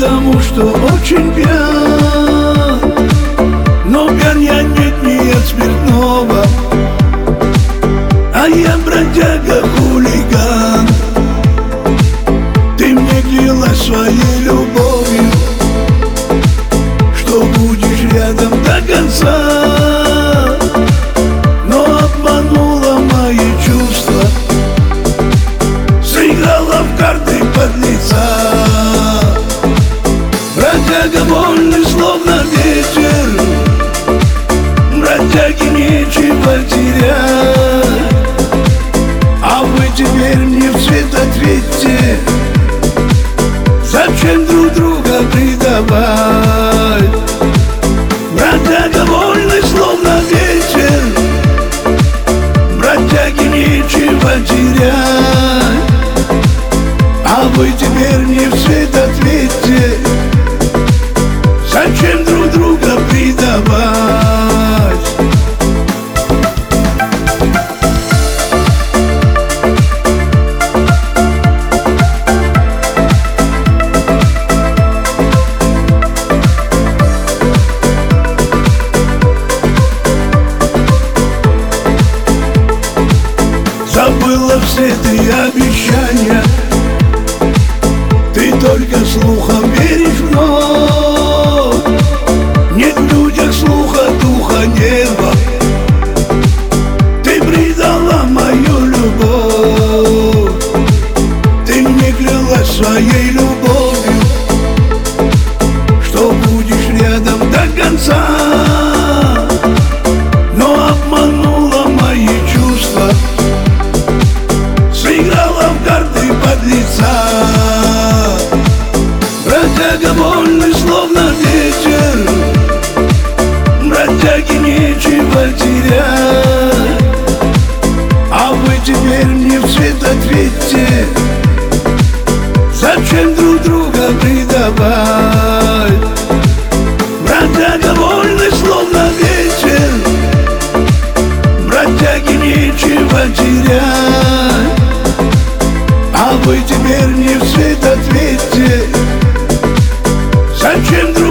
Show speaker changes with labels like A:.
A: потому что очень пьян. Но пьян я нет, не от спиртного, а я бродяга, хулиган. Ты мне клялась своей любовью, что будешь рядом до конца, но обманула мои чувства, сыграла в карты подлеца. Бродяга вольный, словно ветер, бродяге нечего терять, а вы теперь мне в цвет ответьте, зачем друг друга предавать? Бродяга вольный, словно ветер, бродяге нечего терять, а вы теперь мне в цвет ответьте, зачем друг друга предавать? Забыла все ты обещания, ты только слухом веришь вновь. Нет в людях слуха, духа, неба. Ты предала мою любовь, ты мне клялась своей любовью, что будешь рядом до конца, но обманула мои чувства, сыграла в карты подлеца. Бродяга вольный, словно ветер, бродяге нечего терять, а вы теперь мне в цвет ответьте, зачем друг друга предавать? Бродяга вольный, словно ветер, бродяге нечего терять, а вы теперь мне в цвет ответьте, зачем друг